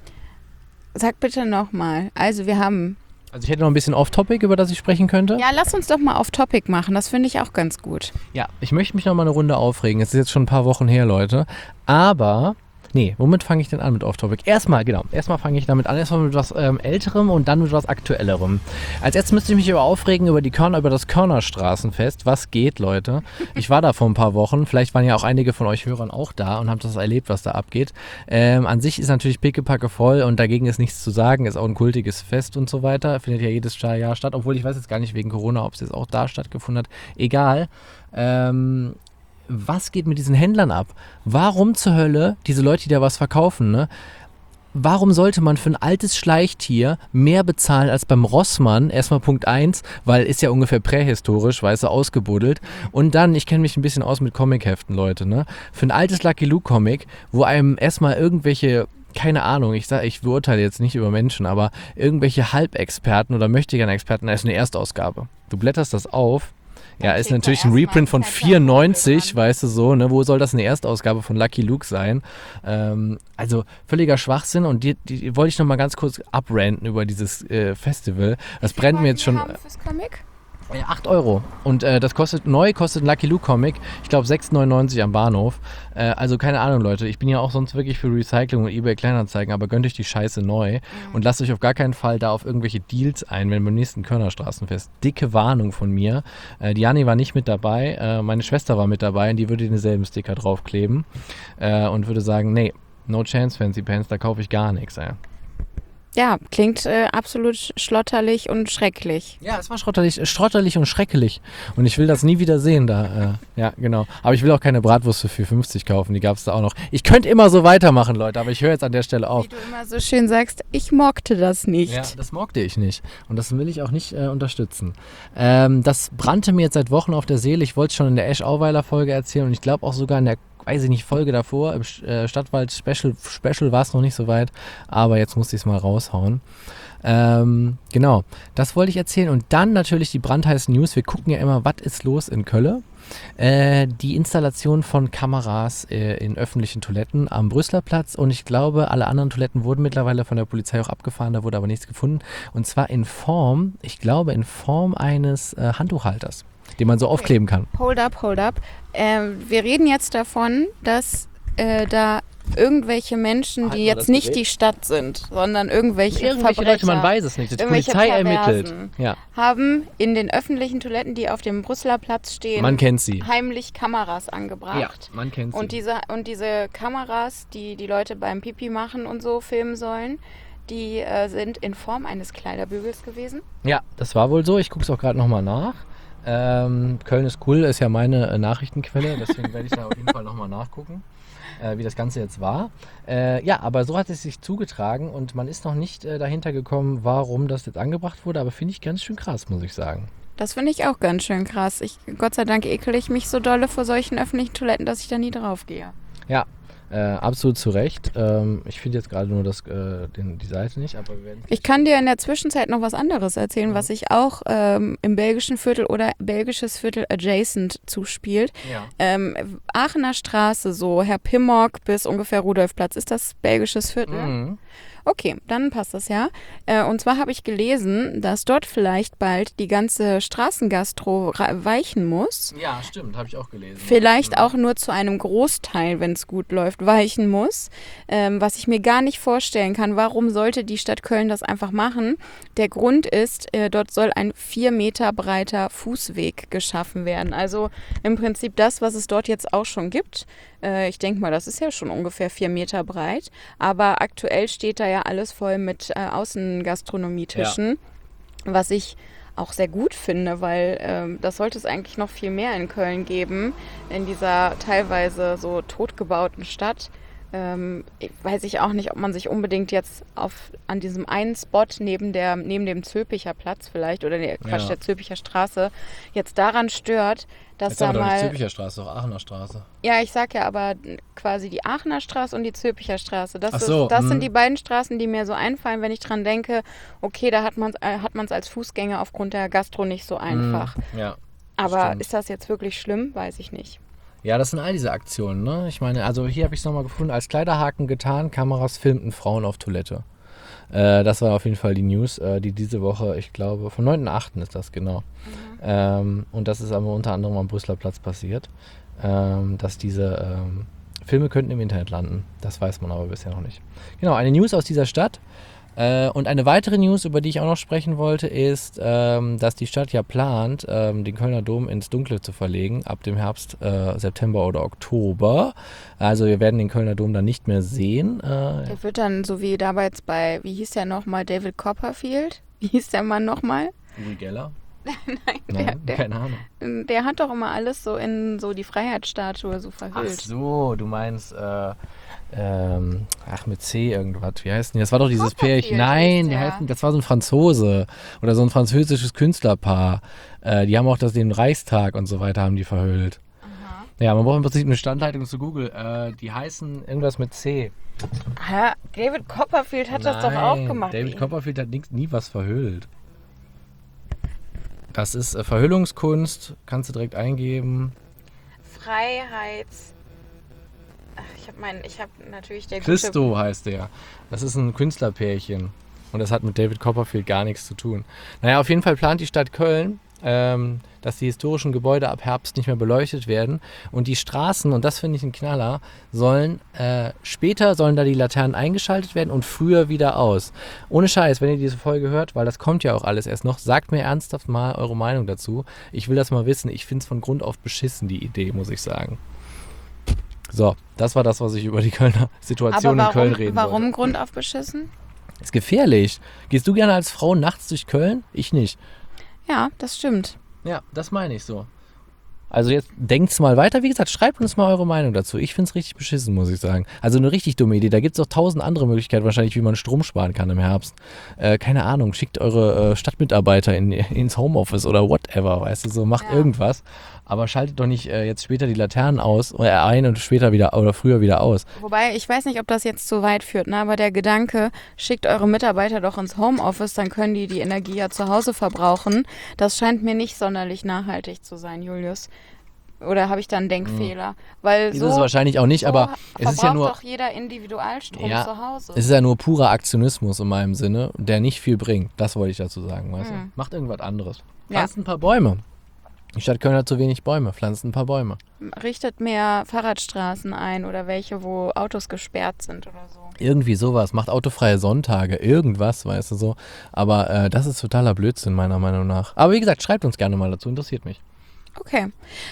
Sag bitte nochmal. Also wir haben... Also ich hätte noch ein bisschen Off-Topic, über das ich sprechen könnte. Ja, lass uns doch mal auf Topic machen. Das finde ich auch ganz gut. Ja, ich möchte mich noch mal eine Runde aufregen. Es ist jetzt schon ein paar Wochen her, Leute. Aber... Nee, womit fange ich denn an mit Off-Topic? Erstmal fange ich damit an, erstmal mit was Älterem und dann mit was Aktuellerem. Als erstes müsste ich mich aufregen über das Körnerstraßenfest. Was geht, Leute? Ich war da vor ein paar Wochen, vielleicht waren ja auch einige von euch Hörern auch da und haben das erlebt, was da abgeht. An sich ist natürlich pickepacke voll und dagegen ist nichts zu sagen, ist auch ein kultiges Fest und so weiter, findet ja jedes Jahr statt, obwohl ich weiß jetzt gar nicht wegen Corona, ob es jetzt auch da stattgefunden hat. Egal. Was geht mit diesen Händlern ab? Warum zur Hölle, diese Leute, die da was verkaufen, ne? Warum sollte man für ein altes Schleichtier mehr bezahlen als beim Rossmann? Erstmal Punkt 1, weil ist ja ungefähr prähistorisch, weißt du, ausgebuddelt. Und dann, ich kenne mich ein bisschen aus mit Comicheften, Leute, ne? Für ein altes Lucky Luke Comic, wo einem erstmal irgendwelche, keine Ahnung, ich beurteile jetzt nicht über Menschen, aber irgendwelche Halbexperten oder Möchtegern-Experten, da ist eine Erstausgabe. Du blätterst das auf. Ja, ist natürlich ein Reprint von 94, weißt du so, ne? Wo soll das eine Erstausgabe von Lucky Luke sein? Also völliger Schwachsinn und die wollte ich noch mal ganz kurz abranten über dieses Festival. Das brennt mir jetzt schon... Fürs Comic? 8 Euro. Und das kostet ein Lucky Luke Comic, ich glaube 6,99 am Bahnhof. Also keine Ahnung, Leute. Ich bin ja auch sonst wirklich für Recycling und eBay Kleinanzeigen, aber gönnt euch die Scheiße neu und lasst euch auf gar keinen Fall da auf irgendwelche Deals ein, wenn beim nächsten Körnerstraßenfest. Dicke Warnung von mir. Die Jani war nicht mit dabei, meine Schwester war mit dabei und die würde denselben Sticker draufkleben und würde sagen, nee, no chance, Fancy Pants, da kaufe ich gar nichts, ey. Ja, klingt absolut schlotterlich und schrecklich. Ja, es war schrotterlich und schrecklich. Und ich will das nie wieder sehen da. Ja, genau. Aber ich will auch keine Bratwurst für 4,50 kaufen. Die gab es da auch noch. Ich könnte immer so weitermachen, Leute, aber ich höre jetzt an der Stelle auf. Wie du immer so schön sagst, ich mochte das nicht. Ja, das mochte ich nicht. Und das will ich auch nicht unterstützen. Das brannte mir jetzt seit Wochen auf der Seele. Ich wollte es schon in der Esch Auweiler Folge erzählen und ich glaube auch sogar in der weiß ich nicht, Folge davor, im Stadtwald-Special war es noch nicht so weit, aber jetzt musste ich es mal raushauen. Genau, das wollte ich erzählen. Und dann natürlich die brandheißen News. Wir gucken ja immer, was ist los in Köln. Die Installation von Kameras in öffentlichen Toiletten am Brüsseler Platz, und ich glaube, alle anderen Toiletten wurden mittlerweile von der Polizei auch abgefahren, da wurde aber nichts gefunden. Und zwar in Form eines Handtuchhalters, den man so aufkleben kann. Hold up. Wir reden jetzt davon, dass da irgendwelche Menschen, die jetzt nicht die Stadt sind, sondern irgendwelche Verbrecher, Leute, man weiß es nicht, die Polizei ermittelt, haben in den öffentlichen Toiletten, die auf dem Brüsseler Platz stehen, man kennt sie, heimlich Kameras angebracht. Ja, man kennt sie. Und diese Kameras, die die Leute beim Pipi machen und so filmen sollen, die sind in Form eines Kleiderbügels gewesen. Ja, das war wohl so. Ich gucke es auch gerade nochmal nach. Köln ist cool, ist ja meine Nachrichtenquelle, deswegen werde ich da auf jeden Fall nochmal nachgucken, wie das Ganze jetzt war. Ja, aber so hat es sich zugetragen und man ist noch nicht dahinter gekommen, warum das jetzt angebracht wurde, aber finde ich ganz schön krass, muss ich sagen. Das finde ich auch ganz schön krass. Gott sei Dank ekel ich mich so dolle vor solchen öffentlichen Toiletten, dass ich da nie drauf gehe. Ja, absolut zu Recht. Ich finde jetzt gerade nur die Seite nicht, aber wir werden... Ich kann dir in der Zwischenzeit noch was anderes erzählen, was sich auch im belgischen Viertel oder belgisches Viertel adjacent zuspielt. Ja. Aachener Straße, so Herr Pimmock bis ungefähr Rudolfplatz. Ist das belgisches Viertel? Mhm. Okay, dann passt das ja. Und zwar habe ich gelesen, dass dort vielleicht bald die ganze Straßengastro weichen muss. Ja, stimmt, habe ich auch gelesen. Vielleicht auch nur zu einem Großteil, wenn es gut läuft, weichen muss. Was ich mir gar nicht vorstellen kann. Warum sollte die Stadt Köln das einfach machen? Der Grund ist, dort soll ein 4 Meter breiter Fußweg geschaffen werden. Also im Prinzip das, was es dort jetzt auch schon gibt. Ich denke mal, das ist ja schon ungefähr 4 Meter breit. Aber aktuell steht da ja alles voll mit Außengastronomietischen, was ich auch sehr gut finde, weil das sollte es eigentlich noch viel mehr in Köln geben, in dieser teilweise so totgebauten Stadt. Weiß ich auch nicht, ob man sich unbedingt jetzt an diesem einen Spot neben dem Zülpicher Platz vielleicht oder der Zülpicher Straße jetzt daran stört, dass jetzt da aber doch mal... nicht Zülpicher Straße, doch Aachener Straße. Ja, ich sag ja aber quasi die Aachener Straße und die Zülpicher Straße. Das sind die beiden Straßen, die mir so einfallen, wenn ich dran denke, okay, da hat man's als Fußgänger aufgrund der Gastro nicht so einfach. Ja, aber stimmt. Ist das jetzt wirklich schlimm? Weiß ich nicht. Ja, das sind all diese Aktionen, ne? Ich meine, also hier habe ich es nochmal gefunden, als Kleiderhaken getan, Kameras filmten Frauen auf Toilette. Das war auf jeden Fall die News, die diese Woche, ich glaube, vom 9.8. ist das, genau. Und das ist aber unter anderem am Brüsseler Platz passiert, dass diese Filme könnten im Internet landen. Das weiß man aber bisher noch nicht. Genau, eine News aus dieser Stadt. Und eine weitere News, über die ich auch noch sprechen wollte, ist, dass die Stadt ja plant, den Kölner Dom ins Dunkle zu verlegen, ab dem Herbst, September oder Oktober. Also wir werden den Kölner Dom dann nicht mehr sehen. Der wird dann so wie damals bei, wie hieß der nochmal, David Copperfield? Wie hieß der Mann nochmal? Uri Geller? Nein, keine Ahnung. Der hat doch immer alles so in so die Freiheitsstatue so verhüllt. Ach so, du meinst... mit C irgendwas. Wie heißt denn das? war doch dieses Pärchen. Nein, das war so ein Franzose oder so ein französisches Künstlerpaar. Die haben auch den Reichstag und so weiter haben die verhüllt. Aha. Ja, man braucht im Prinzip eine Standleitung zu Google. Die heißen irgendwas mit C. David Copperfield hat das doch auch gemacht. David Copperfield hat nie was verhüllt. Das ist Verhüllungskunst. Kannst du direkt eingeben. Ich habe natürlich der Christo heißt der. Das ist ein Künstlerpärchen. Und das hat mit David Copperfield gar nichts zu tun. Naja, auf jeden Fall plant die Stadt Köln, dass die historischen Gebäude ab Herbst nicht mehr beleuchtet werden. Und die Straßen, und das finde ich ein Knaller, später sollen da die Laternen eingeschaltet werden und früher wieder aus. Ohne Scheiß, wenn ihr diese Folge hört, weil das kommt ja auch alles erst noch, sagt mir ernsthaft mal eure Meinung dazu. Ich will das mal wissen. Ich finde es von Grund auf beschissen, die Idee, muss ich sagen. So, das war das, was ich über die Kölner Situation in Köln reden wollte. Warum Grund auf beschissen? Ist gefährlich. Gehst du gerne als Frau nachts durch Köln? Ich nicht. Ja, das stimmt. Ja, das meine ich so. Also jetzt denkt's mal weiter. Wie gesagt, schreibt uns mal eure Meinung dazu. Ich find's richtig beschissen, muss ich sagen. Also eine richtig dumme Idee. Da gibt's auch 1000 andere Möglichkeiten wahrscheinlich, wie man Strom sparen kann im Herbst. Keine Ahnung, schickt eure Stadtmitarbeiter ins Homeoffice oder whatever, weißt du, so macht irgendwas. Aber schaltet doch nicht jetzt später die Laternen aus ein und später wieder oder früher wieder aus. Wobei, ich weiß nicht, ob das jetzt zu weit führt, ne? Aber der Gedanke, schickt eure Mitarbeiter doch ins Homeoffice, dann können die Energie ja zu Hause verbrauchen. Das scheint mir nicht sonderlich nachhaltig zu sein, Julius. Oder habe ich da einen Denkfehler? Weil Ist so, es wahrscheinlich auch nicht, so aber es ist ja nur... doch jeder Individualstrom zu Hause. Es ist ja nur purer Aktionismus in meinem Sinne, der nicht viel bringt. Das wollte ich dazu sagen, weißt du? Macht irgendwas anderes. Pflanzt ein paar Bäume. Die Stadt Köln hat zu wenig Bäume. Pflanzt ein paar Bäume. Richtet mehr Fahrradstraßen ein oder welche, wo Autos gesperrt sind oder so. Irgendwie sowas. Macht autofreie Sonntage. Irgendwas, weißt du so. Aber das ist totaler Blödsinn, meiner Meinung nach. Aber wie gesagt, schreibt uns gerne mal dazu. Interessiert mich. Okay.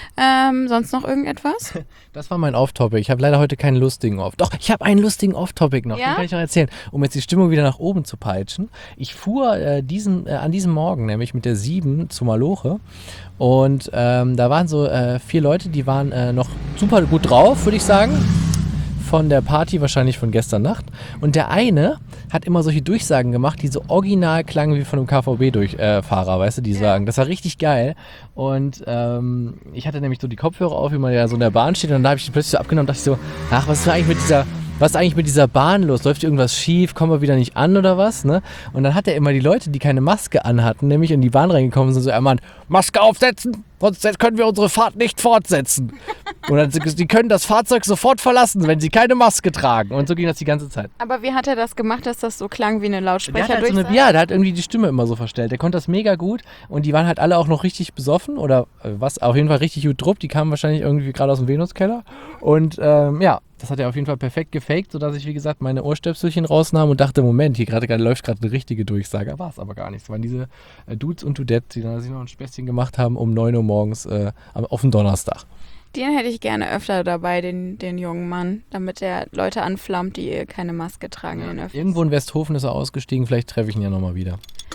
Sonst noch irgendetwas? Das war mein Off-Topic. Ich habe leider heute keinen lustigen Off. Doch, ich habe einen lustigen Off-Topic noch. Ja? Den kann ich noch erzählen, um jetzt die Stimmung wieder nach oben zu peitschen. Ich fuhr an diesem Morgen nämlich mit der 7 zu Maloche und da waren so 4 Leute, die waren noch super gut drauf, würde ich sagen. Von der Party, wahrscheinlich von gestern Nacht. Und der eine hat immer solche Durchsagen gemacht, die so original klangen wie von einem KVB-Fahrer, weißt du, die sagen. Das war richtig geil. Und ich hatte nämlich so die Kopfhörer auf, wie man ja so in der Bahn steht. Und dann habe ich die plötzlich so abgenommen und dachte so, ach, was ist eigentlich mit dieser Bahn los? Läuft irgendwas schief? Kommen wir wieder nicht an oder was? Ne? Und dann hat er immer die Leute, die keine Maske anhatten, nämlich in die Bahn reingekommen sind, so, Mann, Maske aufsetzen, sonst können wir unsere Fahrt nicht fortsetzen. Und dann, die können das Fahrzeug sofort verlassen, wenn sie keine Maske tragen. Und so ging das die ganze Zeit. Aber wie hat er das gemacht, dass das so klang wie eine Lautsprecher? Der hat irgendwie die Stimme immer so verstellt. Der konnte das mega gut. Und die waren halt alle auch noch richtig besoffen oder was, auf jeden Fall richtig gut drupp. Die kamen wahrscheinlich irgendwie gerade aus dem Venuskeller. Und das hat er auf jeden Fall perfekt gefaked, sodass ich, wie gesagt, meine Ohrstöpselchen rausnahm und dachte, Moment, hier läuft gerade eine richtige Durchsage. War es aber gar nicht. Es waren diese Dudes und Dudettes, die dann sich noch ein Späßchen gemacht haben um 9 Uhr morgens auf dem Donnerstag. Den hätte ich gerne öfter dabei, den jungen Mann, damit der Leute anflammt, die keine Maske tragen. Ja. Irgendwo in Westhofen ist er ausgestiegen, vielleicht treffe ich ihn ja nochmal wieder.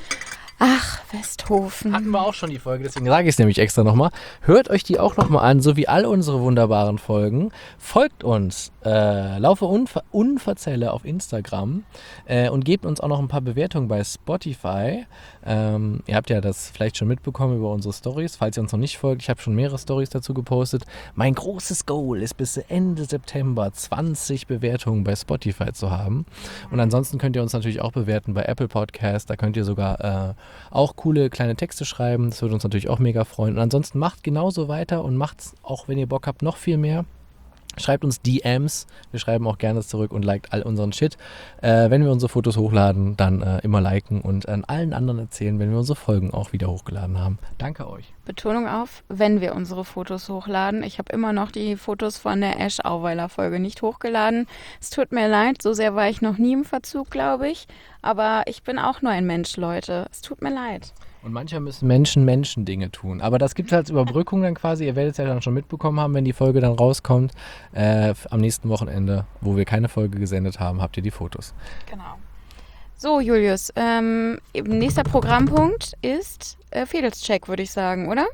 Ach, Westhofen. Hatten wir auch schon die Folge, deswegen sage ich es nämlich extra nochmal. Hört euch die auch nochmal an, so wie all unsere wunderbaren Folgen. Folgt uns, Laufe Unverzelle auf Instagram und gebt uns auch noch ein paar Bewertungen bei Spotify. Ihr habt ja das vielleicht schon mitbekommen über unsere Stories. Falls ihr uns noch nicht folgt, ich habe schon mehrere Stories dazu gepostet. Mein großes Goal ist bis Ende September 20 Bewertungen bei Spotify zu haben. Und ansonsten könnt ihr uns natürlich auch bewerten bei Apple Podcast. Da könnt ihr sogar auch coole kleine Texte schreiben. Das würde uns natürlich auch mega freuen. Und ansonsten macht genauso weiter und macht's auch, wenn ihr Bock habt, noch viel mehr. Schreibt uns DMs, wir schreiben auch gerne zurück und liked all unseren Shit. Wenn wir unsere Fotos hochladen, dann immer liken und an allen anderen erzählen, wenn wir unsere Folgen auch wieder hochgeladen haben. Danke euch. Betonung auf, wenn wir unsere Fotos hochladen. Ich habe immer noch die Fotos von der Ash-Auweiler-Folge nicht hochgeladen. Es tut mir leid, so sehr war ich noch nie im Verzug, glaube ich. Aber ich bin auch nur ein Mensch, Leute. Es tut mir leid. Und manchmal müssen Menschen Dinge tun. Aber das gibt es als Überbrückung dann quasi. Ihr werdet es ja dann schon mitbekommen haben, wenn die Folge dann rauskommt. Am nächsten Wochenende, wo wir keine Folge gesendet haben, habt ihr die Fotos. Genau. So, Julius, nächster Programmpunkt ist Fedelscheck, würde ich sagen, oder?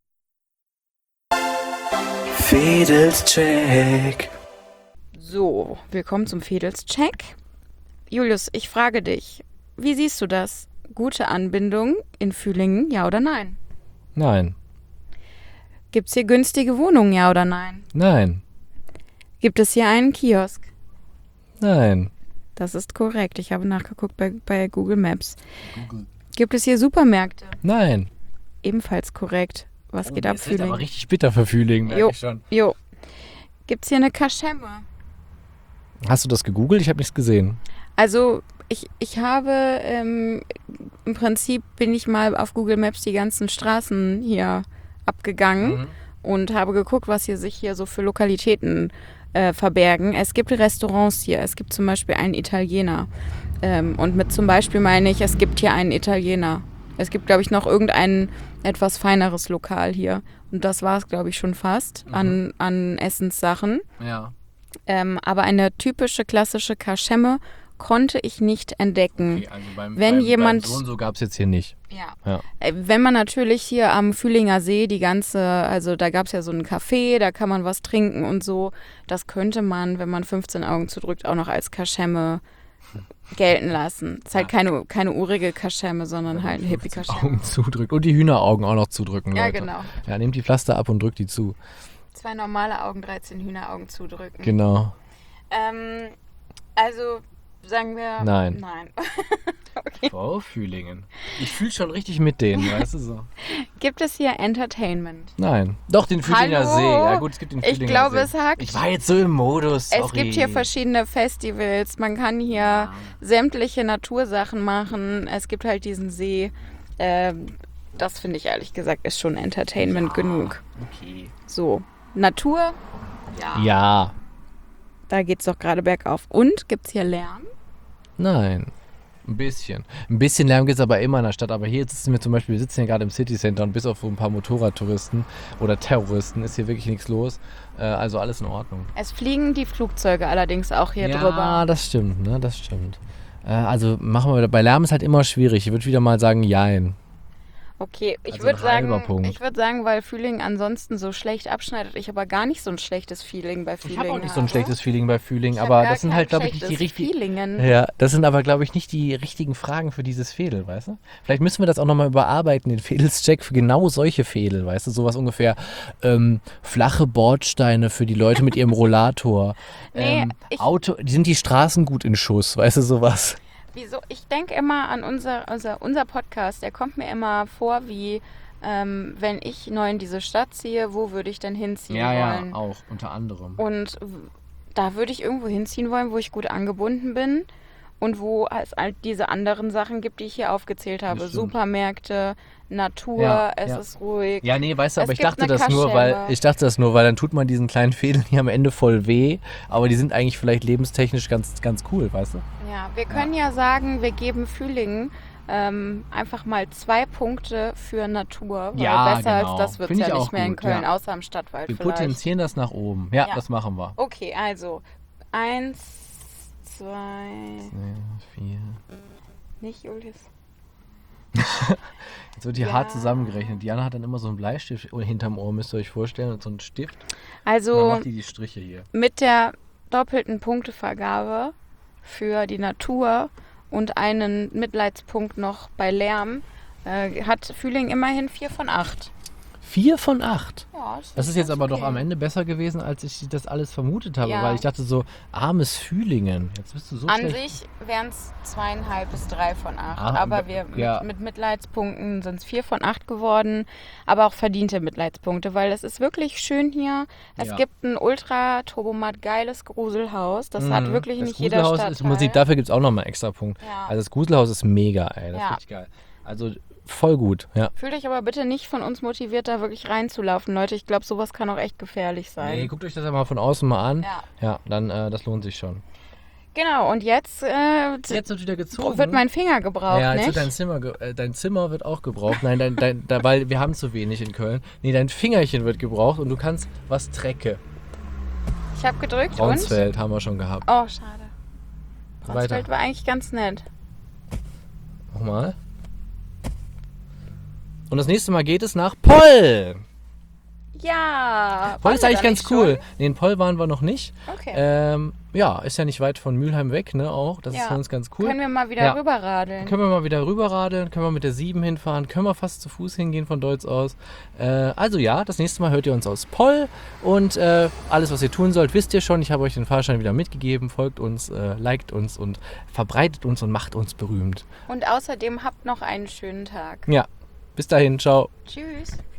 Fedelscheck. So, willkommen zum Fedelscheck. Julius, ich frage dich, wie siehst du das? Gute Anbindung in Fühlingen, ja oder nein? Nein. Gibt es hier günstige Wohnungen, ja oder nein? Nein. Gibt es hier einen Kiosk? Nein. Das ist korrekt. Ich habe nachgeguckt bei Google Maps. Gibt es hier Supermärkte? Nein. Ebenfalls korrekt. Was geht ab, Das ist Fühlingen? aber richtig bitter für Fühlingen, merke ich schon. Jo. Gibt es hier eine Kaschemme? Hast du das gegoogelt? Ich habe nichts gesehen. Also ich habe, im Prinzip bin ich mal auf Google Maps die ganzen Straßen hier abgegangen und habe geguckt, was sich hier so für Lokalitäten verbergen. Es gibt Restaurants hier. Es gibt zum Beispiel einen Italiener. Und mit zum Beispiel meine ich, es gibt hier einen Italiener. Es gibt, glaube ich, noch irgendein etwas feineres Lokal hier. Und das war es, glaube ich, schon fast an Essenssachen. Ja. Aber eine typische, klassische Kaschemme konnte ich nicht entdecken. Okay, also beim Wenn so und so gab es jetzt hier nicht. Ja. Wenn man natürlich hier am Fühlinger See also da gab es ja so ein Café, da kann man was trinken und so. Das könnte man, wenn man 15 Augen zudrückt, auch noch als Kaschemme gelten lassen. Ist halt keine urige Kaschemme, sondern halt eine Hippie-Kaschemme. Augen zudrücken und die Hühneraugen auch noch zudrücken, Leute. Ja, genau. Ja, nehmt die Pflaster ab und drückt die zu. 2 normale Augen, 13 Hühneraugen zudrücken. Genau. Also sagen wir... Nein. Okay. Frau Fühlingen. Ich fühle schon richtig mit denen, weißt du so. Gibt es hier Entertainment? Nein. Doch, den Fühlinger Hallo? See. Ja gut, es gibt den Fühlinger See. Ich glaube, es hakt. Ich war jetzt so im Modus, sorry. Es gibt hier verschiedene Festivals. Man kann hier sämtliche Natursachen machen. Es gibt halt diesen See. Das finde ich ehrlich gesagt ist schon Entertainment genug. Okay. So, Natur? Ja. Da geht's doch gerade bergauf. Und gibt's hier Lärm? Nein. Ein bisschen. Ein bisschen Lärm gibt es aber immer in der Stadt. Aber hier sitzen wir sitzen hier gerade im City Center und bis auf so ein paar Motorradtouristen oder Terroristen ist hier wirklich nichts los. Also alles in Ordnung. Es fliegen die Flugzeuge allerdings auch hier drüber. Ja, das stimmt, ne? Das stimmt. Also machen wir bei Lärm ist halt immer schwierig. Ich würde wieder mal sagen, jein. Okay, ich Also würde ein halber Punkt. sagen, weil Fühling ansonsten so schlecht abschneidet, ich aber gar nicht so ein schlechtes Feeling bei Fühling Ich habe auch nicht so ein schlechtes Feeling bei Fühling, Ich hab aber gar das sind kein halt, glaube ich, nicht die schlechtes richtigen. Feelingen. Ja, das sind aber, glaube ich, nicht die richtigen Fragen für dieses Fädel, weißt du? Vielleicht müssen wir das auch nochmal überarbeiten, den Fädelscheck für genau solche Fädel, weißt du? Sowas ungefähr flache Bordsteine für die Leute mit ihrem Rollator. Nee, sind die Straßen gut in Schuss, weißt du, sowas? Wieso? Ich denke immer an unser Podcast, der kommt mir immer vor wie, wenn ich neu in diese Stadt ziehe, wo würde ich denn hinziehen wollen? Ja, auch, unter anderem. Und da würde ich irgendwo hinziehen wollen, wo ich gut angebunden bin und wo es halt diese anderen Sachen gibt, die ich hier aufgezählt habe. Das stimmt. Supermärkte, Natur, es ist ruhig. Ja, nee, weißt du, aber Es ich dachte gibt eine das nur, weil dann tut man diesen kleinen Fädeln hier am Ende voll weh, aber die sind eigentlich vielleicht lebenstechnisch ganz, ganz cool, weißt du? Ja, wir können ja sagen, wir geben Fühlingen einfach mal 2 Punkte für Natur. Weil Ja, besser genau. als das wird es Find ich ja auch nicht mehr in gut, Köln, ja. außer im Stadtwald Wir vielleicht. potenzieren das nach oben. Ja, Ja. das machen wir. Okay, also 1, 2, 4. nicht Julius. Jetzt wird hier hart zusammengerechnet. Diana hat dann immer so einen Bleistift hinterm Ohr, müsst ihr euch vorstellen, und so einen Stift. Und dann Also macht die Striche hier. mit der doppelten Punktevergabe für die Natur und einen Mitleidspunkt noch bei Lärm hat Fühling immerhin 4 von 8. 4 von 8. Ja, Das ist jetzt ganz aber doch okay. am Ende besser gewesen, als ich das alles vermutet habe, Ja. weil ich dachte so, armes Fühlingen. Jetzt bist du so An schlecht. sich wären es 2,5 bis 3 von 8. Ah, Aber ja. mit Mitleidspunkten sind es 4 von 8 geworden. Aber auch verdiente Mitleidspunkte, weil es ist wirklich schön hier. Es Ja. gibt ein ultra-turbomat geiles Gruselhaus. Das hat wirklich das nicht jeder Gruselhaus Stadtteil. ist Musik, dafür gibt es auch nochmal einen extra Punkt. Ja. Also das Gruselhaus ist mega, ey. Das Ja. ist richtig geil. Also voll gut, ja. Fühlt euch aber bitte nicht von uns motiviert, da wirklich reinzulaufen, Leute. Ich glaube, sowas kann auch echt gefährlich sein. Nee, guckt euch das ja mal von außen mal an. Ja. Ja, dann das lohnt sich schon. Genau, und jetzt Jetzt wird wieder gezogen. wird mein Finger gebraucht, ja, jetzt nicht? wird dein Zimmer wird auch gebraucht. Nein, weil wir haben zu wenig in Köln. Nee, dein Fingerchen wird gebraucht und du kannst was Trecke. Ich habe gedrückt und... Braunsfeld haben wir schon gehabt. Oh, schade. Weiter. Braunsfeld war eigentlich ganz nett. Nochmal. Und das nächste Mal geht es nach Poll. Ja. Poll waren ist wir eigentlich da ganz nicht cool. schon? Nee, in Poll waren wir noch nicht. Okay. Ja, ist ja nicht weit von Mülheim weg, ne, auch. Das ist für uns ganz cool. Können wir mal wieder Ja. rüberradeln. Können wir mal wieder rüberradeln, können wir mit der 7 hinfahren, können wir fast zu Fuß hingehen von Deutz aus. Also ja, das nächste Mal hört ihr uns aus Poll und alles, was ihr tun sollt, wisst ihr schon. Ich habe euch den Fahrschein wieder mitgegeben. Folgt uns, liked uns und verbreitet uns und macht uns berühmt. Und außerdem habt noch einen schönen Tag. Ja, bis dahin, ciao. Tschüss.